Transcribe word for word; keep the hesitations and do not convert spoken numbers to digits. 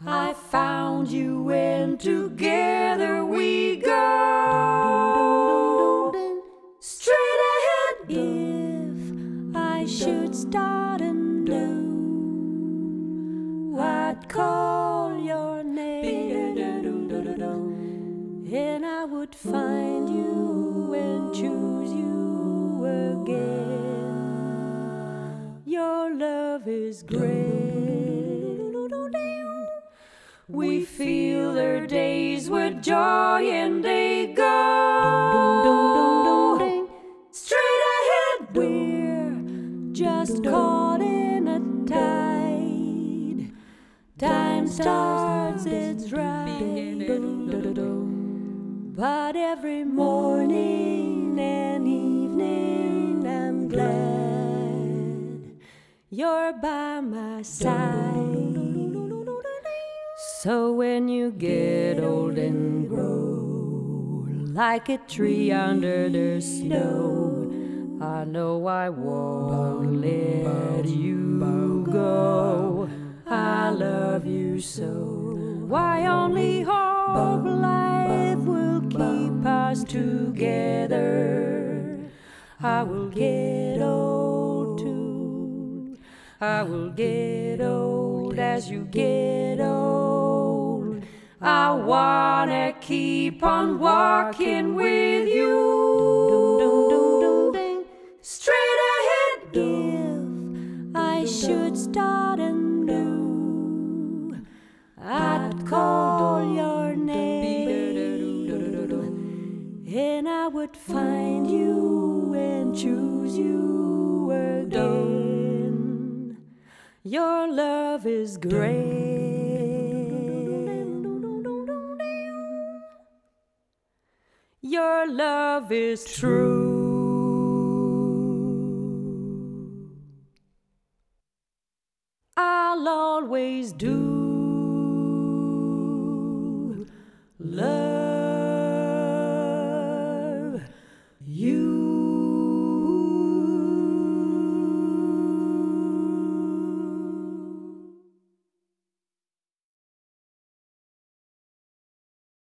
I found you and together we go. Straight ahead. If I should start anew, I'd call your name and I would find you and choose you again. Your love is great. We fill our days with joy and they go. Straight ahead, we're just caught in a tide. Time starts its ride. But every morning and evening I'm glad you're by my side. So when you get old and grow like a tree under the snow, I know I won't let you go. I love you so. I only hope life will keep us together. I will get old too. I will get old as you get old. I wanna keep on walking with you. Straight ahead. If I should start anew, I'd call your name and I would find you and choose you again. Your love is great. Your love is true. I'll always do